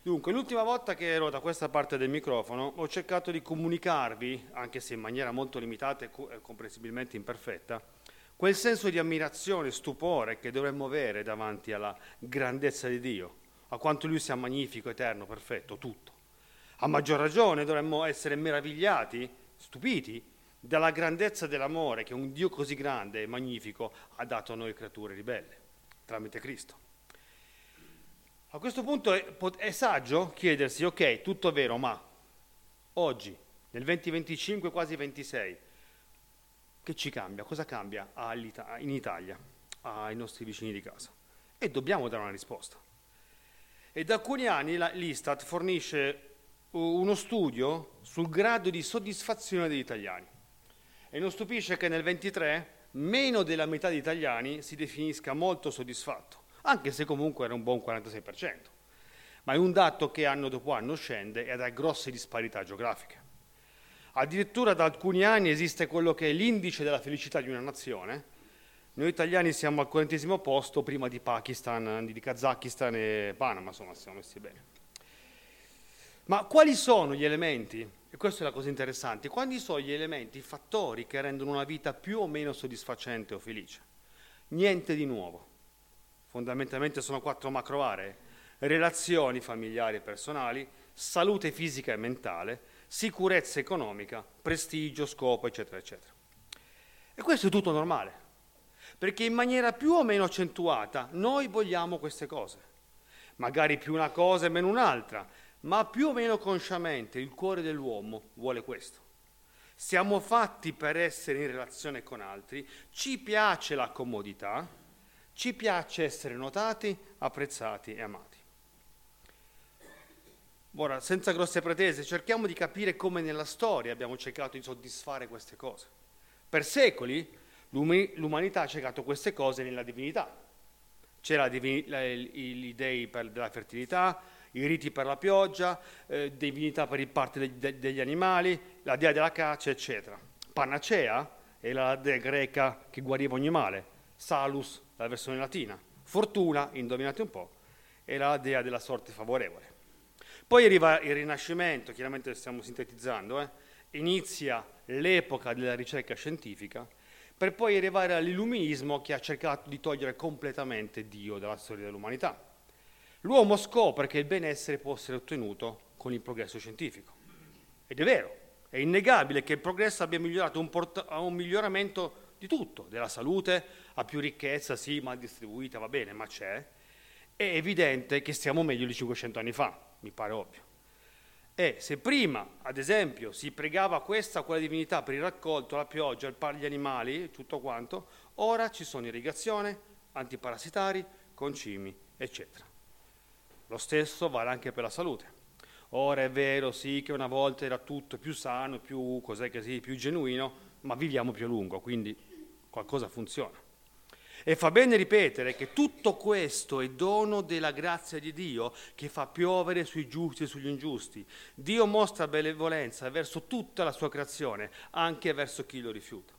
Dunque, l'ultima volta che ero da questa parte del microfono ho cercato di comunicarvi, anche se in maniera molto limitata e comprensibilmente imperfetta, quel senso di ammirazione e stupore che dovremmo avere davanti alla grandezza di Dio, a quanto Lui sia magnifico, eterno, perfetto, tutto. A maggior ragione dovremmo essere meravigliati, stupiti, dalla grandezza dell'amore che un Dio così grande e magnifico ha dato a noi creature ribelle, tramite Cristo. A questo punto è saggio chiedersi, ok, tutto vero, ma oggi, nel 2025, quasi 26, che ci cambia? Cosa cambia in Italia, ai nostri vicini di casa? E dobbiamo dare una risposta. E da alcuni anni l'Istat fornisce uno studio sul grado di soddisfazione degli italiani. E non stupisce che nel 23 meno della metà degli italiani si definisca molto soddisfatto, anche se comunque era un buon 46%. Ma è un dato che anno dopo anno scende ed ha grosse disparità geografiche. Addirittura da alcuni anni esiste quello che è l'indice della felicità di una nazione. Noi italiani siamo al 40° posto, prima di Pakistan, di Kazakistan e Panama, insomma, siamo messi bene. Ma quali sono gli elementi, e questa è la cosa interessante, quali sono gli elementi, i fattori che rendono una vita più o meno soddisfacente o felice? Niente di nuovo. Fondamentalmente sono 4 macro aree: relazioni familiari e personali, salute fisica e mentale, sicurezza economica, prestigio, scopo, eccetera, eccetera. E questo è tutto normale, perché in maniera più o meno accentuata noi vogliamo queste cose. Magari più una cosa e meno un'altra, ma più o meno consciamente il cuore dell'uomo vuole questo. Siamo fatti per essere in relazione con altri, ci piace la comodità, ci piace essere notati, apprezzati e amati. Ora, senza grosse pretese, cerchiamo di capire come nella storia abbiamo cercato di soddisfare queste cose. Per secoli l'umanità ha cercato queste cose nella divinità. C'era gli dei della fertilità, i riti per la pioggia, divinità per il parte degli animali, la dea della caccia, eccetera. Panacea era la dea greca che guariva ogni male, Salus, la versione latina. Fortuna, indovinate un po', era la dea della sorte favorevole. Poi arriva il Rinascimento, chiaramente stiamo sintetizzando, inizia l'epoca della ricerca scientifica, per poi arrivare all'illuminismo che ha cercato di togliere completamente Dio dalla storia dell'umanità. L'uomo scopre che il benessere può essere ottenuto con il progresso scientifico. Ed è vero, è innegabile che il progresso abbia migliorato un miglioramento di tutto, della salute, a più ricchezza, sì, mal distribuita, va bene, ma c'è. È evidente che stiamo meglio di 500 anni fa, mi pare ovvio. E se prima, ad esempio, si pregava questa o quella divinità per il raccolto, la pioggia, gli animali, tutto quanto, ora ci sono irrigazione, antiparassitari, concimi, eccetera. Lo stesso vale anche per la salute. Ora è vero, sì, che una volta era tutto più sano, più genuino, ma viviamo più a lungo, quindi qualcosa funziona. E fa bene ripetere che tutto questo è dono della grazia di Dio che fa piovere sui giusti e sugli ingiusti. Dio mostra benevolenza verso tutta la sua creazione, anche verso chi lo rifiuta.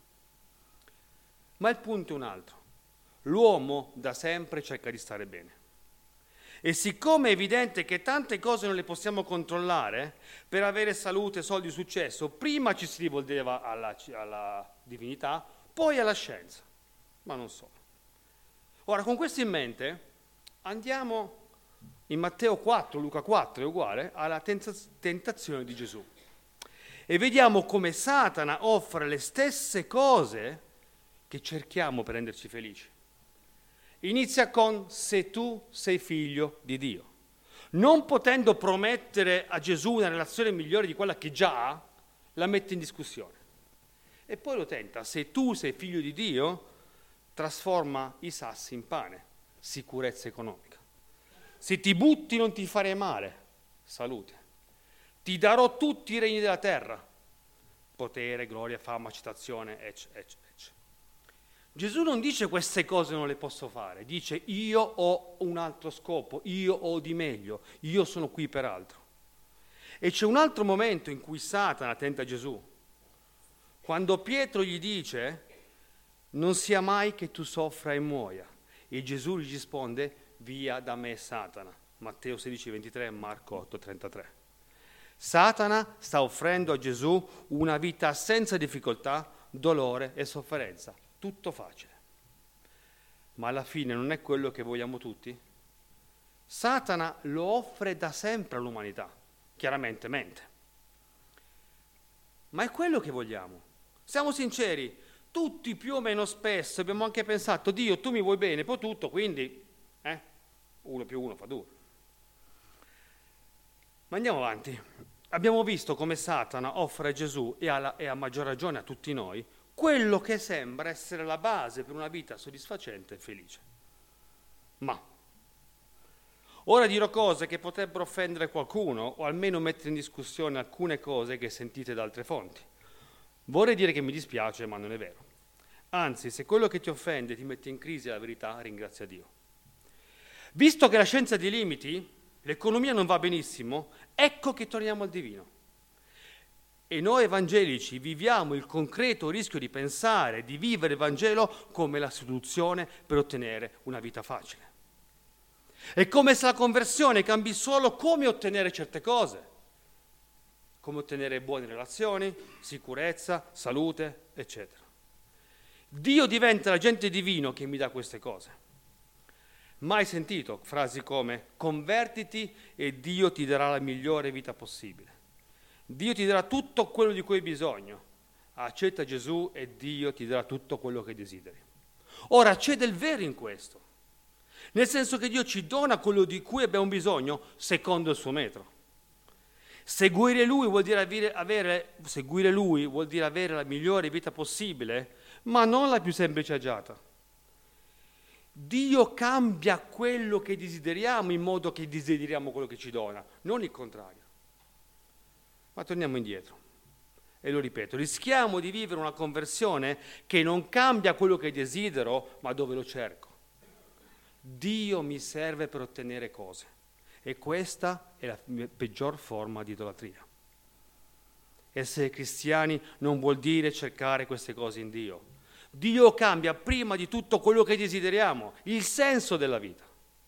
Ma il punto è un altro. L'uomo da sempre cerca di stare bene. E siccome è evidente che tante cose non le possiamo controllare, per avere salute, soldi, successo, prima ci si rivolgeva alla divinità, poi alla scienza, ma non solo. Ora, con questo in mente, andiamo in Matteo 4, Luca 4, è uguale, alla tentazione di Gesù. E vediamo come Satana offre le stesse cose che cerchiamo per renderci felici. Inizia con se tu sei figlio di Dio. Non potendo promettere a Gesù una relazione migliore di quella che già ha, la mette in discussione. E poi lo tenta, se tu sei figlio di Dio, trasforma i sassi in pane, sicurezza economica. Se ti butti non ti farei male, salute. Ti darò tutti i regni della terra, potere, gloria, fama, citazione, eccetera. Gesù non dice queste cose non le posso fare, dice io ho un altro scopo, io ho di meglio, io sono qui per altro. E c'è un altro momento in cui Satana tenta Gesù, quando Pietro gli dice non sia mai che tu soffra e muoia. E Gesù gli risponde via da me Satana, Matteo 16,23 e Marco 8,33. Satana sta offrendo a Gesù una vita senza difficoltà, dolore e sofferenza. Tutto facile. Ma alla fine non è quello che vogliamo tutti? Satana lo offre da sempre all'umanità, chiaramente mente. Ma è quello che vogliamo. Siamo sinceri, tutti più o meno spesso abbiamo anche pensato: Dio, tu mi vuoi bene, poi tutto, quindi 1 più 1 fa 2. Ma andiamo avanti. Abbiamo visto come Satana offre a Gesù e a maggior ragione a tutti noi quello che sembra essere la base per una vita soddisfacente e felice. Ma ora dirò cose che potrebbero offendere qualcuno o almeno mettere in discussione alcune cose che sentite da altre fonti. Vorrei dire che mi dispiace, ma non è vero. Anzi, se quello che ti offende ti mette in crisi la verità, ringrazia Dio. Visto che la scienza ha dei limiti, l'economia non va benissimo, ecco che torniamo al divino. E noi evangelici viviamo il concreto rischio di pensare, di vivere il Vangelo come la soluzione per ottenere una vita facile. È come se la conversione cambi solo come ottenere certe cose, come ottenere buone relazioni, sicurezza, salute, eccetera. Dio diventa l'agente divino che mi dà queste cose. Mai sentito frasi come convertiti e Dio ti darà la migliore vita possibile. Dio ti darà tutto quello di cui hai bisogno. Accetta Gesù e Dio ti darà tutto quello che desideri. Ora c'è del vero in questo, nel senso che Dio ci dona quello di cui abbiamo bisogno secondo il suo metro. Seguire Lui vuol dire avere la migliore vita possibile, ma non la più semplice e agiata. Dio cambia quello che desideriamo in modo che desideriamo quello che ci dona, non il contrario. Ma torniamo indietro e lo ripeto, rischiamo di vivere una conversione che non cambia quello che desidero, ma dove lo cerco. Dio mi serve per ottenere cose e questa è la peggior forma di idolatria. Essere cristiani non vuol dire cercare queste cose in Dio. Dio cambia prima di tutto quello che desideriamo, il senso della vita.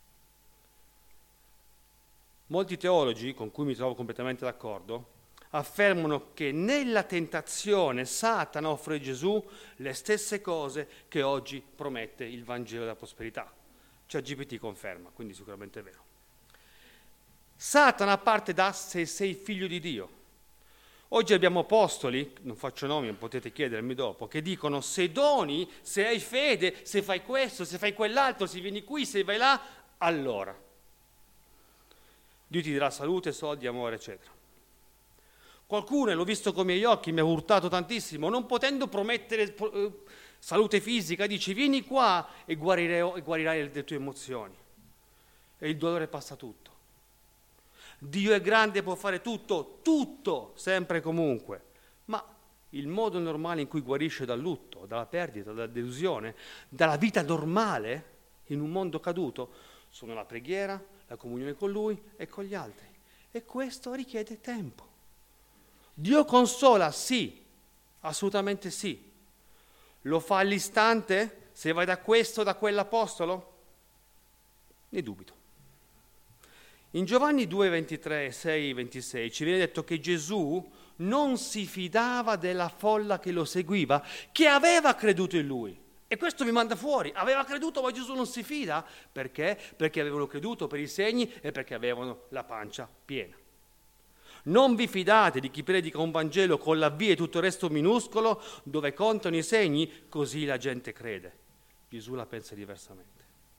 Molti teologi, con cui mi trovo completamente d'accordo, affermano che nella tentazione Satana offre a Gesù le stesse cose che oggi promette il Vangelo della prosperità. ChatGPT conferma, quindi sicuramente è vero. Satana parte da se sei figlio di Dio. Oggi abbiamo apostoli, non faccio nomi, potete chiedermi dopo, che dicono se doni, se hai fede, se fai questo, se fai quell'altro, se vieni qui, se vai là, allora Dio ti darà salute, soldi, amore, eccetera. Qualcuno, e l'ho visto con i miei occhi, mi ha urtato tantissimo, non potendo promettere salute fisica, dice vieni qua e guarirai le tue emozioni. E il dolore passa tutto. Dio è grande e può fare tutto, sempre e comunque. Ma il modo normale in cui guarisce dal lutto, dalla perdita, dalla delusione, dalla vita normale in un mondo caduto, sono la preghiera, la comunione con Lui e con gli altri. E questo richiede tempo. Dio consola, sì, assolutamente sì. Lo fa all'istante se vai da questo o da quell'apostolo? Ne dubito. In Giovanni 2, 23, 6, 26 ci viene detto che Gesù non si fidava della folla che lo seguiva, che aveva creduto in Lui. E questo mi manda fuori. Aveva creduto, ma Gesù non si fida. Perché? Perché avevano creduto per i segni e perché avevano la pancia piena. Non vi fidate di chi predica un Vangelo con la V e tutto il resto minuscolo, dove contano i segni, così la gente crede. Gesù la pensa diversamente.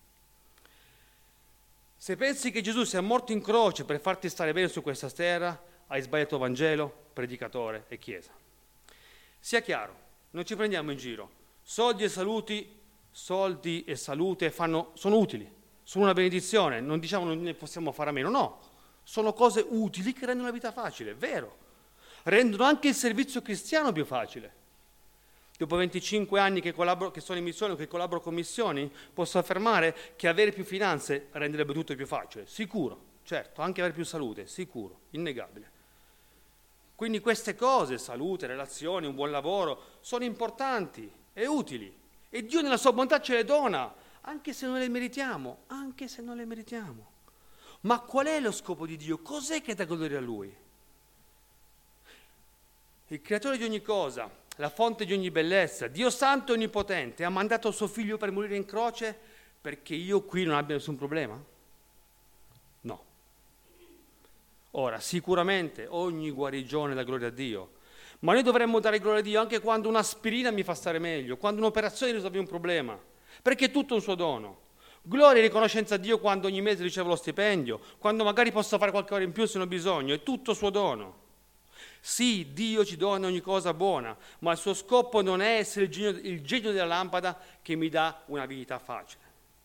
Se pensi che Gesù sia morto in croce per farti stare bene su questa terra, hai sbagliato Vangelo, predicatore e Chiesa. Sia chiaro, non ci prendiamo in giro. Soldi e salute sono utili, sono una benedizione, non diciamo non ne possiamo fare a meno, no. Sono cose utili che rendono la vita facile, è vero. Rendono anche il servizio cristiano più facile. Dopo 25 anni che sono in missione o che collaboro con missioni, posso affermare che avere più finanze renderebbe tutto più facile. Sicuro, certo, anche avere più salute, sicuro, innegabile. Quindi queste cose, salute, relazioni, un buon lavoro, sono importanti e utili. E Dio nella sua bontà ce le dona, anche se non le meritiamo, Ma qual è lo scopo di Dio? Cos'è che dà gloria a Lui? Il creatore di ogni cosa, la fonte di ogni bellezza, Dio santo e onnipotente, ha mandato suo figlio per morire in croce perché io qui non abbia nessun problema? No. Ora, sicuramente ogni guarigione dà gloria a Dio, ma noi dovremmo dare gloria a Dio anche quando un'aspirina mi fa stare meglio, quando un'operazione risolve un problema, perché è tutto un suo dono. Gloria e riconoscenza a Dio quando ogni mese ricevo lo stipendio, quando magari posso fare qualche ora in più se ne ho bisogno, è tutto suo dono. Sì, Dio ci dona ogni cosa buona, ma il suo scopo non è essere il genio della lampada che mi dà una vita facile.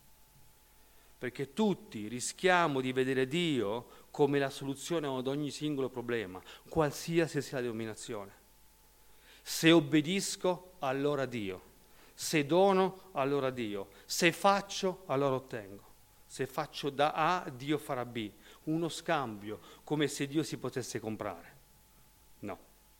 Perché tutti rischiamo di vedere Dio come la soluzione ad ogni singolo problema, qualsiasi sia la denominazione. Se obbedisco, allora Dio. Se dono, allora Dio. Se faccio, allora ottengo. Se faccio da A, Dio farà B. Uno scambio, come se Dio si potesse comprare. No.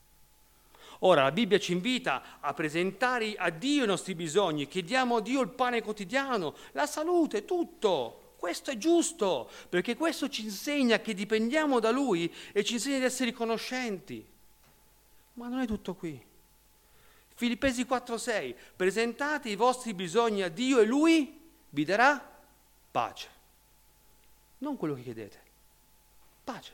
Ora, la Bibbia ci invita a presentare a Dio i nostri bisogni, chiediamo a Dio il pane quotidiano, la salute, tutto. Questo è giusto, perché questo ci insegna che dipendiamo da Lui e ci insegna di essere riconoscenti. Ma non è tutto qui. Filippesi 4,6, presentate i vostri bisogni a Dio e Lui vi darà pace. Non quello che chiedete, pace.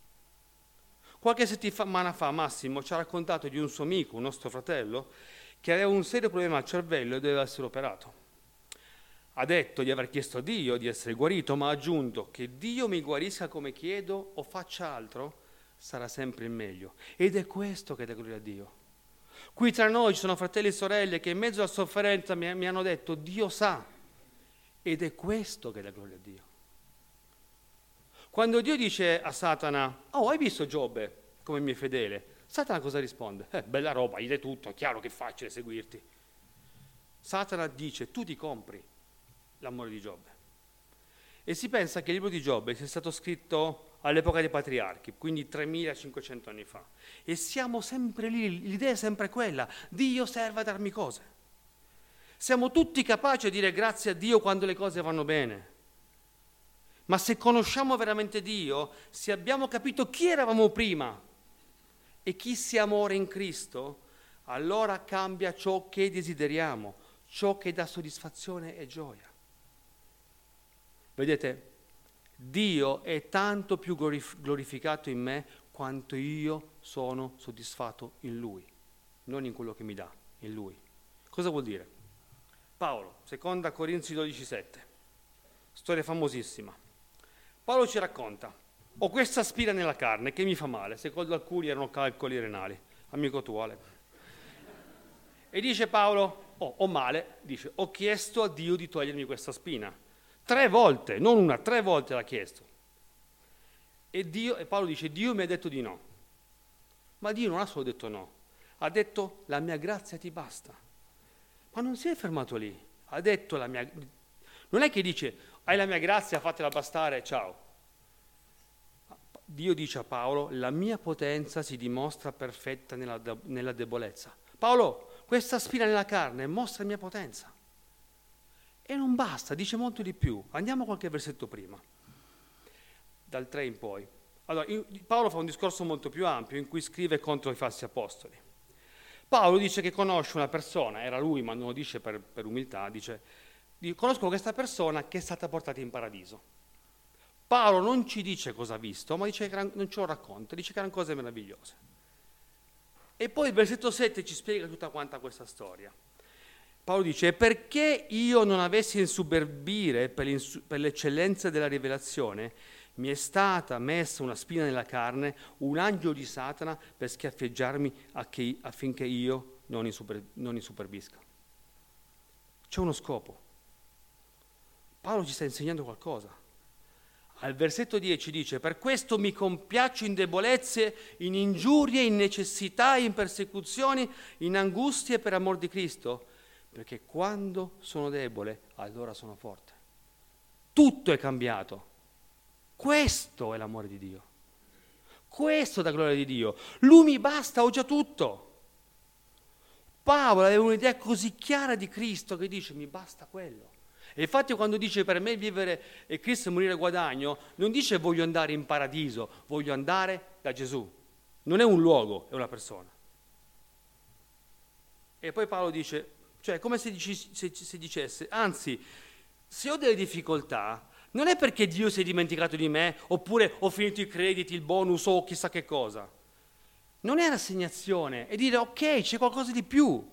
Qualche settimana fa Massimo ci ha raccontato di un suo amico, un nostro fratello, che aveva un serio problema al cervello e doveva essere operato. Ha detto di aver chiesto a Dio di essere guarito, ma ha aggiunto che Dio mi guarisca come chiedo o faccia altro, sarà sempre il meglio. Ed è questo che dà gloria a Dio. Qui tra noi ci sono fratelli e sorelle che in mezzo alla sofferenza mi hanno detto Dio sa, ed è questo che dà gloria a Dio. Quando Dio dice a Satana, oh, hai visto Giobbe come mi è fedele? Satana cosa risponde? Bella roba, gli dai tutto, è chiaro che è facile seguirti. Satana dice, tu ti compri l'amore di Giobbe. E si pensa che il libro di Giobbe sia stato scritto all'epoca dei patriarchi, quindi 3500 anni fa. E siamo sempre lì, l'idea è sempre quella, Dio serve a darmi cose. Siamo tutti capaci di dire grazie a Dio quando le cose vanno bene. Ma se conosciamo veramente Dio, se abbiamo capito chi eravamo prima e chi siamo ora in Cristo, allora cambia ciò che desideriamo, ciò che dà soddisfazione e gioia. Vedete, Dio è tanto più glorificato in me quanto io sono soddisfatto in Lui, non in quello che mi dà, in Lui. Cosa vuol dire? Paolo, 2 Corinzi 12,7, storia famosissima. Paolo ci racconta, ho questa spina nella carne che mi fa male, secondo alcuni erano calcoli renali, amico tuo. E dice Paolo, ho male, dice, ho chiesto a Dio di togliermi questa spina. 3 volte, non una, 3 volte l'ha chiesto. E Paolo dice, Dio mi ha detto di no. Ma Dio non ha solo detto no, ha detto la mia grazia ti basta. Ma non si è fermato lì, ha detto non è che dice, hai la mia grazia, fatela bastare, ciao. Dio dice a Paolo, la mia potenza si dimostra perfetta nella debolezza. Paolo, questa spina nella carne mostra la mia potenza. E non basta, dice molto di più. Andiamo a qualche versetto prima, dal 3 in poi. Allora, Paolo fa un discorso molto più ampio in cui scrive contro i falsi apostoli. Paolo dice che conosce una persona, era lui ma non lo dice per umiltà, dice, conosco questa persona che è stata portata in paradiso. Paolo non ci dice cosa ha visto, ma dice che non ce lo racconta, dice che erano cose meravigliose. E poi il versetto 7 ci spiega tutta quanta questa storia. Paolo dice, perché io non avessi insuberbire per l'eccellenza della rivelazione, mi è stata messa una spina nella carne, un angelo di Satana per schiaffeggiarmi affinché io non insuperbisca. C'è uno scopo. Paolo ci sta insegnando qualcosa. Al versetto 10 dice, per questo mi compiaccio in debolezze, in ingiurie, in necessità, in persecuzioni, in angustie per amor di Cristo, perché quando sono debole, allora sono forte. Tutto è cambiato. Questo è l'amore di Dio. Questo è la gloria di Dio. Lui mi basta, ho già tutto. Paolo aveva un'idea così chiara di Cristo che dice, mi basta quello. E infatti quando dice per me vivere è Cristo e morire guadagno, non dice voglio andare in paradiso, voglio andare da Gesù. Non è un luogo, è una persona. E poi Paolo dice, cioè è come se dicesse, anzi, se ho delle difficoltà, non è perché Dio si è dimenticato di me, oppure ho finito i crediti, il bonus o chissà che cosa. Non è rassegnazione, è dire ok, c'è qualcosa di più.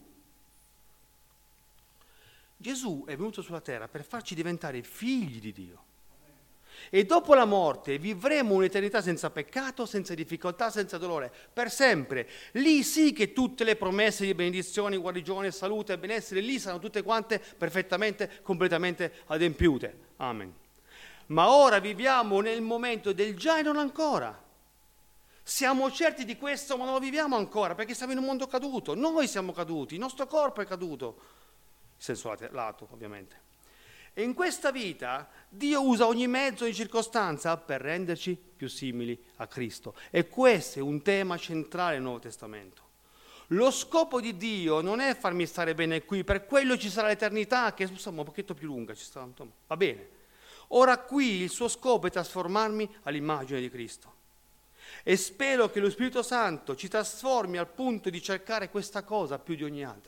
Gesù è venuto sulla terra per farci diventare figli di Dio. E dopo la morte vivremo un'eternità senza peccato, senza difficoltà, senza dolore, per sempre. Lì sì che tutte le promesse di benedizione, guarigione, salute e benessere, lì saranno tutte quante perfettamente, completamente adempiute. Amen. Ma ora viviamo nel momento del già e non ancora. Siamo certi di questo, ma non lo viviamo ancora, perché siamo in un mondo caduto. Noi siamo caduti, il nostro corpo è caduto. In senso lato, ovviamente. E in questa vita Dio usa ogni mezzo, ogni circostanza per renderci più simili a Cristo. E questo è un tema centrale nel Nuovo Testamento. Lo scopo di Dio non è farmi stare bene qui, per quello ci sarà l'eternità, che insomma un pochetto più lunga, va bene. Ora qui il suo scopo è trasformarmi all'immagine di Cristo. E spero che lo Spirito Santo ci trasformi al punto di cercare questa cosa più di ogni altra.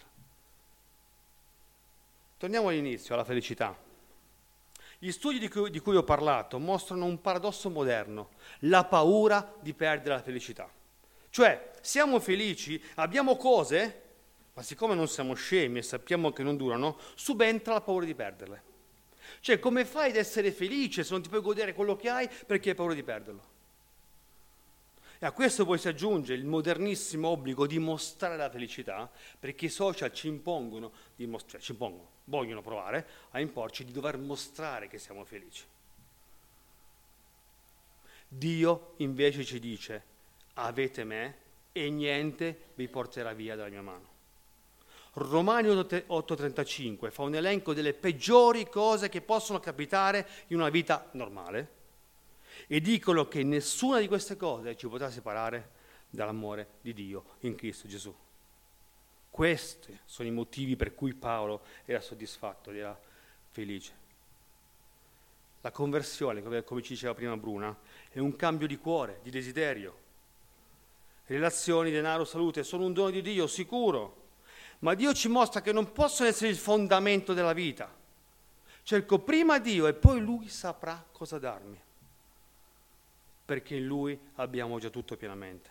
Torniamo all'inizio, alla felicità. Gli studi di cui ho parlato mostrano un paradosso moderno, la paura di perdere la felicità. Cioè, siamo felici, abbiamo cose, ma siccome non siamo scemi e sappiamo che non durano, subentra la paura di perderle. Cioè, come fai ad essere felice se non ti puoi godere quello che hai perché hai paura di perderlo? E a questo poi si aggiunge il modernissimo obbligo di mostrare la felicità, perché i social ci impongono, vogliono provare a imporci di dover mostrare che siamo felici. Dio invece ci dice, avete me e niente vi porterà via dalla mia mano. Romani 8,35 fa un elenco delle peggiori cose che possono capitare in una vita normale, e dicono che nessuna di queste cose ci potrà separare dall'amore di Dio in Cristo Gesù. Questi sono i motivi per cui Paolo era soddisfatto, era felice. La conversione, come ci diceva prima Bruna, è un cambio di cuore, di desiderio. Relazioni, denaro, salute sono un dono di Dio, sicuro, ma Dio ci mostra che non possono essere il fondamento della vita. Cerco prima Dio e poi Lui saprà cosa darmi, perché in Lui abbiamo già tutto pienamente.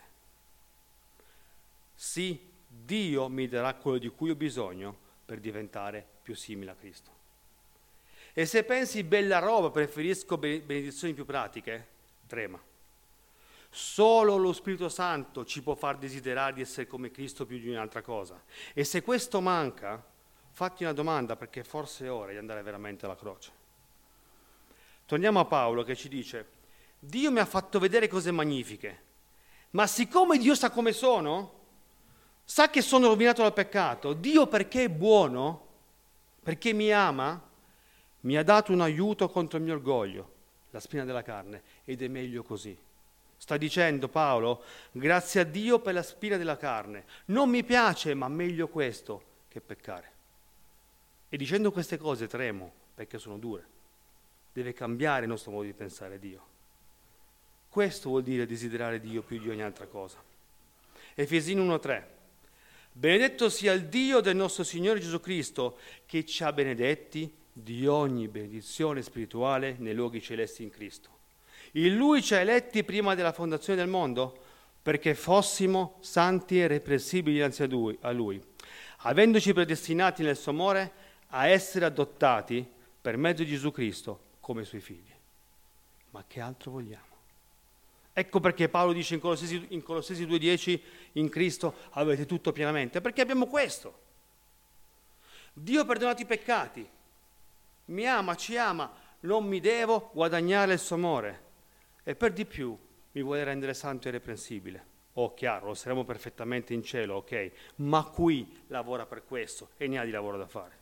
Sì, Dio mi darà quello di cui ho bisogno per diventare più simile a Cristo. E se pensi bella roba, preferisco benedizioni più pratiche, trema. Solo lo Spirito Santo ci può far desiderare di essere come Cristo più di un'altra cosa. E se questo manca, fatti una domanda, perché forse è ora di andare veramente alla croce. Torniamo a Paolo che ci dice: Dio mi ha fatto vedere cose magnifiche, ma siccome Dio sa come sono, sa che sono rovinato dal peccato, Dio perché è buono, perché mi ama, mi ha dato un aiuto contro il mio orgoglio, la spina della carne, ed è meglio così. Sta dicendo Paolo, grazie a Dio per la spina della carne, non mi piace, ma meglio questo che peccare. E dicendo queste cose tremo, perché sono dure. Deve cambiare il nostro modo di pensare a Dio. Questo vuol dire desiderare Dio più di ogni altra cosa. Efesini 1,3. Benedetto sia il Dio del nostro Signore Gesù Cristo, che ci ha benedetti di ogni benedizione spirituale nei luoghi celesti in Cristo. In Lui ci ha eletti prima della fondazione del mondo, perché fossimo santi e irreprensibili dinanzi a Lui, avendoci predestinati nel suo amore a essere adottati per mezzo di Gesù Cristo come Suoi figli. Ma che altro vogliamo? Ecco perché Paolo dice in Colossesi 2,10, in Cristo avete tutto pienamente, perché abbiamo questo. Dio ha perdonato i peccati, mi ama, ci ama, non mi devo guadagnare il suo amore e per di più mi vuole rendere santo e irreprensibile. Oh, chiaro, lo saremo perfettamente in cielo, ok, ma qui lavora per questo e ne ha di lavoro da fare.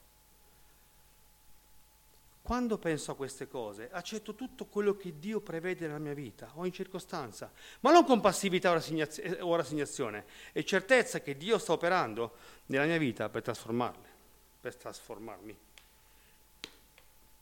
Quando penso a queste cose, accetto tutto quello che Dio prevede nella mia vita, ogni circostanza, ma non con passività o rassegnazione, e certezza che Dio sta operando nella mia vita per trasformarmi.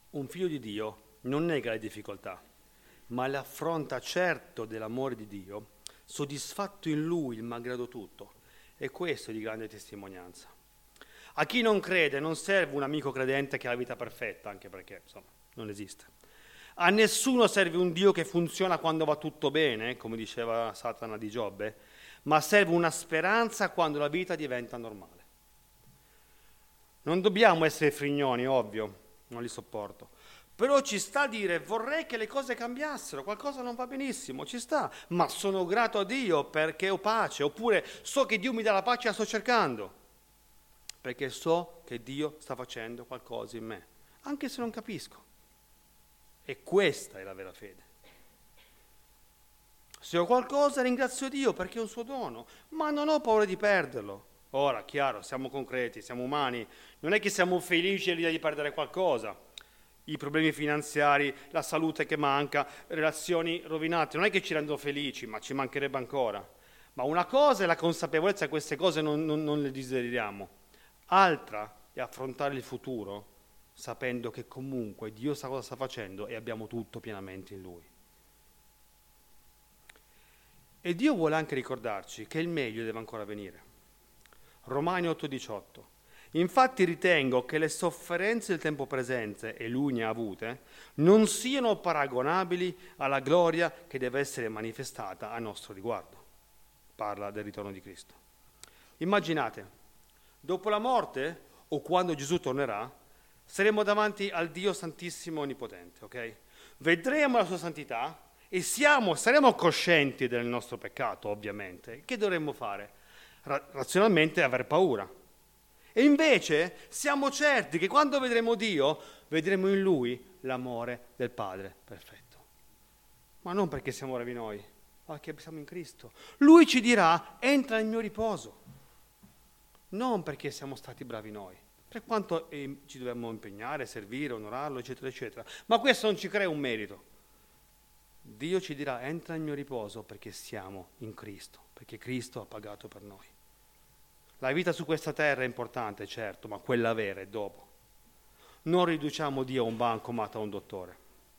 Un figlio di Dio non nega le difficoltà, ma le affronta certo dell'amore di Dio, soddisfatto in Lui il malgrado tutto. E questo è di grande testimonianza. A chi non crede non serve un amico credente che ha la vita perfetta, anche perché, insomma, non esiste. A nessuno serve un Dio che funziona quando va tutto bene, come diceva Satana di Giobbe, ma serve una speranza quando la vita diventa normale. Non dobbiamo essere frignoni, ovvio, non li sopporto. Però ci sta a dire, vorrei che le cose cambiassero, qualcosa non va benissimo, ci sta, ma sono grato a Dio perché ho pace, oppure so che Dio mi dà la pace e la sto cercando, perché so che Dio sta facendo qualcosa in me, anche se non capisco. E questa è la vera fede. Se ho qualcosa ringrazio Dio perché è un suo dono, ma non ho paura di perderlo. Ora, chiaro, siamo concreti, siamo umani, non è che siamo felici all'idea di perdere qualcosa. I problemi finanziari, la salute che manca, relazioni rovinate, non è che ci rendono felici, ma ci mancherebbe ancora. Ma una cosa è la consapevolezza che queste cose non le desideriamo. Altra è affrontare il futuro sapendo che comunque Dio sa cosa sta facendo e abbiamo tutto pienamente in Lui. E Dio vuole anche ricordarci che il meglio deve ancora venire. Romani 8,18. Infatti ritengo che le sofferenze del tempo presente, e lui ne ha avute, non siano paragonabili alla gloria che deve essere manifestata a nostro riguardo. Parla del ritorno di Cristo. Immaginate, dopo la morte o quando Gesù tornerà, saremo davanti al Dio Santissimo Onnipotente, ok? Vedremo la sua santità e saremo coscienti del nostro peccato, ovviamente. Che dovremmo fare? Razionalmente aver paura. E invece siamo certi che quando vedremo Dio, vedremo in Lui l'amore del Padre perfetto. Ma non perché siamo bravi noi, ma perché siamo in Cristo. Lui ci dirà, entra nel mio riposo. Non perché siamo stati bravi noi, per quanto ci dobbiamo impegnare, servire, onorarlo, eccetera, eccetera. Ma questo non ci crea un merito. Dio ci dirà, entra nel mio riposo perché siamo in Cristo, perché Cristo ha pagato per noi. La vita su questa terra è importante, certo, ma quella vera è dopo. Non riduciamo Dio a un bancomat, a un dottore.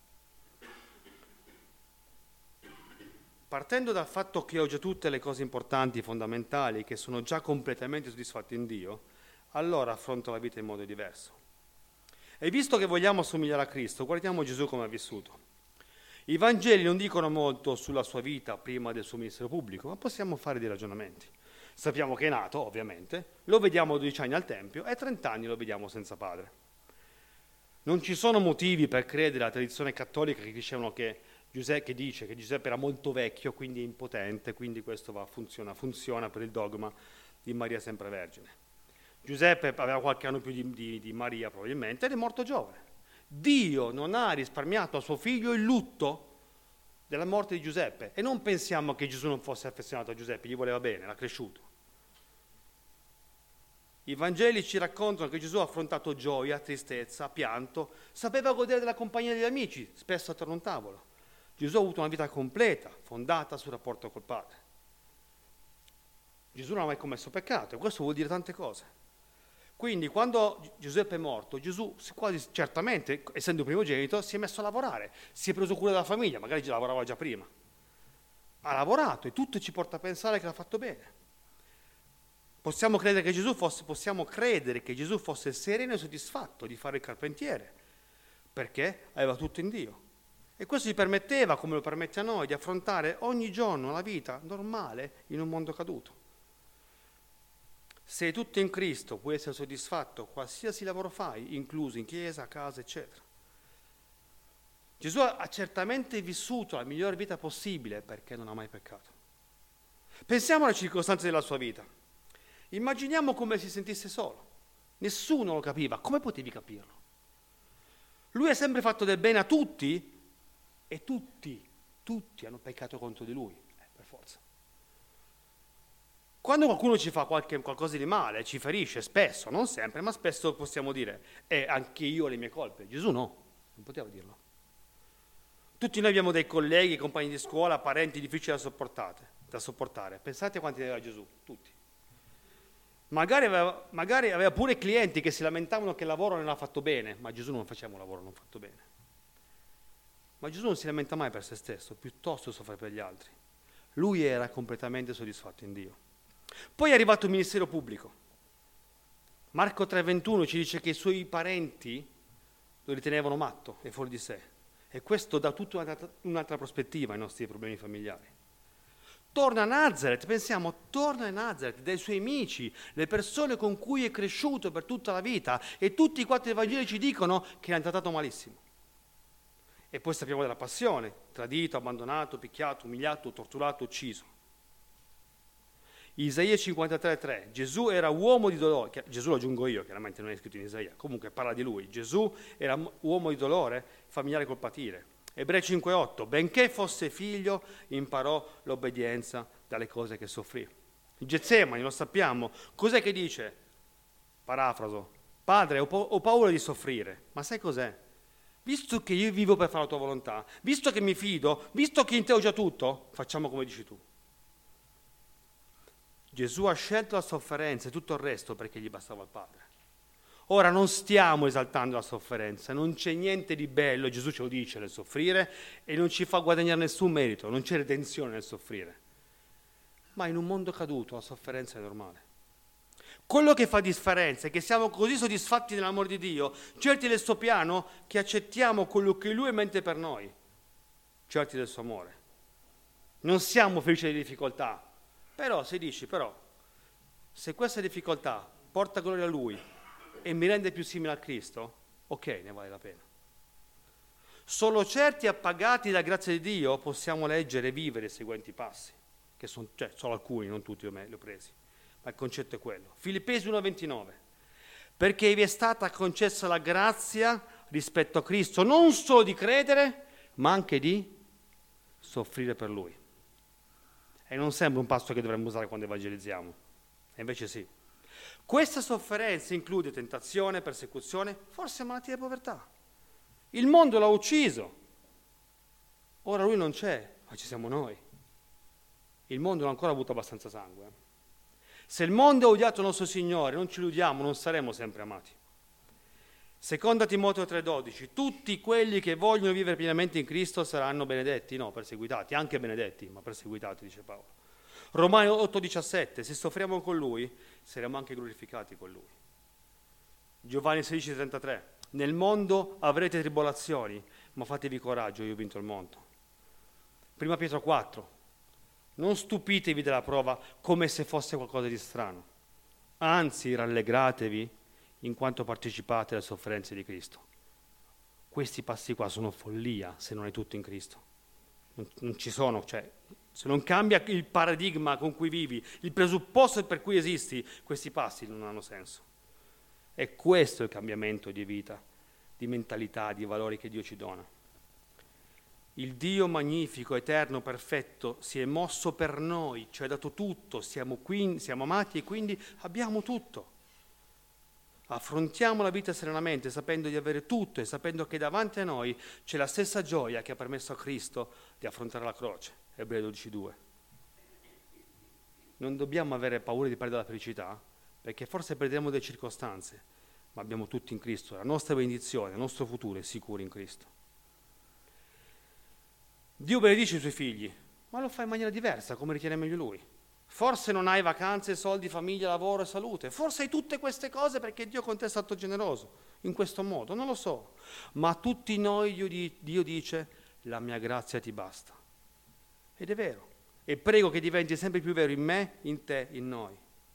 Partendo dal fatto che ho già tutte le cose importanti, fondamentali, che sono già completamente soddisfatte in Dio, allora affronto la vita in modo diverso. E visto che vogliamo assomigliare a Cristo, guardiamo Gesù come ha vissuto. I Vangeli non dicono molto sulla sua vita prima del suo ministero pubblico, ma possiamo fare dei ragionamenti. Sappiamo che è nato, ovviamente, lo vediamo a 12 anni al Tempio e a 30 anni lo vediamo senza padre. Non ci sono motivi per credere alla tradizione cattolica che dicevano che dice che Giuseppe era molto vecchio, quindi è impotente, quindi questo funziona per il dogma di Maria sempre Vergine. Giuseppe aveva qualche anno più di Maria probabilmente ed è morto giovane. Dio non ha risparmiato a suo figlio il lutto della morte di Giuseppe e non pensiamo che Gesù non fosse affezionato a Giuseppe, gli voleva bene, l'ha cresciuto. I Vangeli ci raccontano che Gesù ha affrontato gioia, tristezza, pianto, sapeva godere della compagnia degli amici, spesso attorno a un tavolo. Gesù ha avuto una vita completa, fondata sul rapporto col Padre. Gesù non ha mai commesso peccato e questo vuol dire tante cose. Quindi quando Giuseppe è morto, Gesù quasi certamente, essendo primogenito, si è messo a lavorare, si è preso cura della famiglia, magari lavorava già prima. Ha lavorato e tutto ci porta a pensare che l'ha fatto bene. Possiamo credere che Gesù fosse sereno e soddisfatto di fare il carpentiere, perché aveva tutto in Dio. E questo gli permetteva, come lo permette a noi, di affrontare ogni giorno la vita normale in un mondo caduto. Se è tutto in Cristo, puoi essere soddisfatto qualsiasi lavoro fai, incluso in chiesa, casa, eccetera. Gesù ha certamente vissuto la migliore vita possibile perché non ha mai peccato. Pensiamo alle circostanze della sua vita. Immaginiamo come si sentisse solo. Nessuno lo capiva. Come potevi capirlo? Lui ha sempre fatto del bene a tutti e tutti hanno peccato contro di lui, per forza. Quando qualcuno ci fa qualcosa di male, ci ferisce, spesso, non sempre, ma spesso possiamo dire, anche io ho le mie colpe. Gesù no, non poteva dirlo. Tutti noi abbiamo dei colleghi, compagni di scuola, parenti difficili da sopportare. Pensate quanti ne aveva Gesù, tutti. Magari aveva pure clienti che si lamentavano che il lavoro non era fatto bene, ma Gesù non faceva un lavoro non fatto bene. Ma Gesù non si lamenta mai per se stesso, piuttosto soffre per gli altri. Lui era completamente soddisfatto in Dio. Poi è arrivato il ministero pubblico. Marco 3,21 ci dice che i suoi parenti lo ritenevano matto e fuori di sé. E questo dà tutta un'altra prospettiva ai nostri problemi familiari. Torna a Nazareth, torna a Nazareth, dai suoi amici, le persone con cui è cresciuto per tutta la vita, e tutti i 4 Evangeli ci dicono che l'hanno trattato malissimo. E poi sappiamo della passione, tradito, abbandonato, picchiato, umiliato, torturato, ucciso. Isaia 53,3, Gesù era uomo di dolore, Gesù lo aggiungo io, chiaramente non è scritto in Isaia, comunque parla di lui, Gesù era uomo di dolore, familiare col patire. Ebrei 5,8, benché fosse figlio, imparò l'obbedienza dalle cose che soffrì. In Getsemani, lo sappiamo, cos'è che dice? Parafraso, padre, ho paura di soffrire, ma sai cos'è? Visto che io vivo per fare la tua volontà, visto che mi fido, visto che in te ho già tutto, facciamo come dici tu. Gesù ha scelto la sofferenza e tutto il resto perché gli bastava il Padre. Ora non stiamo esaltando la sofferenza, non c'è niente di bello, Gesù ce lo dice, nel soffrire, e non ci fa guadagnare nessun merito, non c'è redenzione nel soffrire. Ma in un mondo caduto la sofferenza è normale. Quello che fa differenza è che siamo così soddisfatti nell'amore di Dio, certi del suo piano, che accettiamo quello che Lui è in mente per noi, certi del suo amore. Non siamo felici delle difficoltà, però se questa difficoltà porta gloria a Lui e mi rende più simile a Cristo, ok, ne vale la pena. Solo certi appagati dalla grazia di Dio possiamo leggere e vivere i seguenti passi, che sono solo alcuni, non tutti li ho presi, ma il concetto è quello. Filippesi 1,29, perché vi è stata concessa la grazia rispetto a Cristo, non solo di credere, ma anche di soffrire per Lui. E non sembra un passo che dovremmo usare quando evangelizziamo, e invece sì. Questa sofferenza include tentazione, persecuzione, forse malattia e povertà. Il mondo l'ha ucciso. Ora Lui non c'è, ma ci siamo noi. Il mondo non ha ancora avuto abbastanza sangue. Se il mondo ha odiato il nostro Signore, non ci illudiamo, non saremo sempre amati. Seconda Timoteo 3,12, tutti quelli che vogliono vivere pienamente in Cristo saranno benedetti, no, perseguitati, anche benedetti, ma perseguitati, dice Paolo. Romani 8,17, se soffriamo con Lui, saremo anche glorificati con Lui. Giovanni 16,33, nel mondo avrete tribolazioni, ma fatevi coraggio, io ho vinto il mondo. Prima Pietro 4, non stupitevi della prova come se fosse qualcosa di strano, anzi rallegratevi in quanto partecipate alle sofferenze di Cristo. Questi passi qua sono follia se non è tutto in Cristo. Non ci sono, se non cambia il paradigma con cui vivi, il presupposto per cui esisti, questi passi non hanno senso. E questo è il cambiamento di vita, di mentalità, di valori che Dio ci dona. Il Dio magnifico, eterno, perfetto si è mosso per noi, ci ha dato tutto, siamo amati e quindi abbiamo tutto. Affrontiamo la vita serenamente, sapendo di avere tutto e sapendo che davanti a noi c'è la stessa gioia che ha permesso a Cristo di affrontare la croce. Ebrei 12,2. Non dobbiamo avere paura di perdere la felicità, perché forse perderemo delle circostanze, ma abbiamo tutto in Cristo. La nostra benedizione, il nostro futuro è sicuro in Cristo. Dio benedice i suoi figli, ma lo fa in maniera diversa, come ritiene meglio Lui. Forse non hai vacanze, soldi, famiglia, lavoro e salute. Forse hai tutte queste cose perché Dio con te è stato generoso in questo modo, non lo so. Ma a tutti noi Dio dice, la mia grazia ti basta. Ed è vero. E prego che diventi sempre più vero in me, in te, in noi.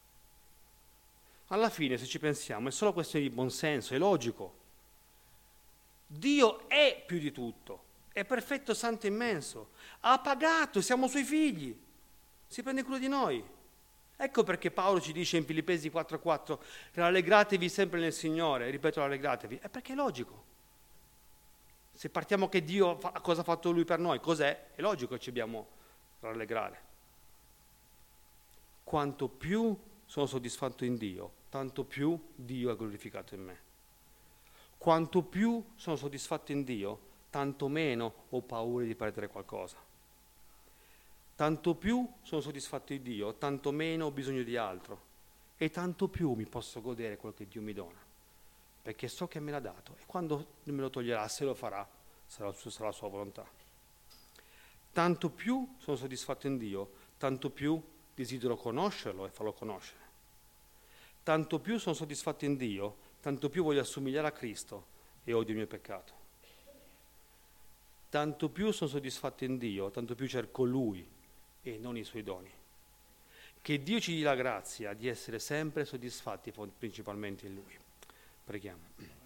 Alla fine, se ci pensiamo, è solo questione di buonsenso, è logico. Dio è più di tutto, è perfetto, santo e immenso. Ha pagato, siamo suoi figli. Si prende cura di noi. Ecco perché Paolo ci dice in Filippesi 4,4 che rallegratevi sempre nel Signore, ripeto rallegratevi, è perché è logico. Se partiamo che Dio cosa ha fatto Lui per noi, cos'è? È logico che ci dobbiamo rallegrare. Quanto più sono soddisfatto in Dio, tanto più Dio è glorificato in me. Quanto più sono soddisfatto in Dio, tanto meno ho paura di perdere qualcosa. Tanto più sono soddisfatto di Dio, tanto meno ho bisogno di altro. e tanto più mi posso godere quello che Dio mi dona, perché so che me l'ha dato, e quando me lo toglierà, se lo farà, sarà la sua volontà. Tanto più sono soddisfatto in Dio, tanto più desidero conoscerlo e farlo conoscere. Tanto più sono soddisfatto in Dio, tanto più voglio assomigliare a Cristo e odio il mio peccato. Tanto più sono soddisfatto in Dio, tanto più cerco Lui e non i Suoi doni. Che Dio ci dia la grazia di essere sempre soddisfatti principalmente in Lui. Preghiamo.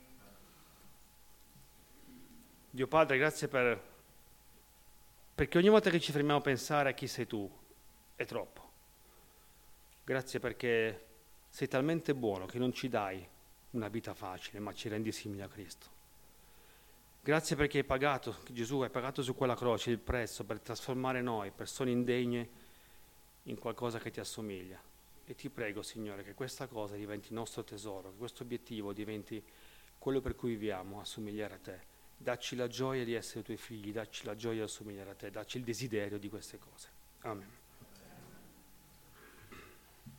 Dio Padre, grazie perché ogni volta che ci fermiamo a pensare a chi sei tu, è troppo. Grazie perché sei talmente buono che non ci dai una vita facile, ma ci rendi simili a Cristo. Grazie perché hai pagato, Gesù, hai pagato su quella croce il prezzo per trasformare noi, persone indegne, in qualcosa che ti assomiglia. E ti prego, Signore, che questa cosa diventi il nostro tesoro, che questo obiettivo diventi quello per cui viviamo, assomigliare a te. Dacci la gioia di essere tuoi figli, dacci la gioia di assomigliare a te, dacci il desiderio di queste cose. Amen.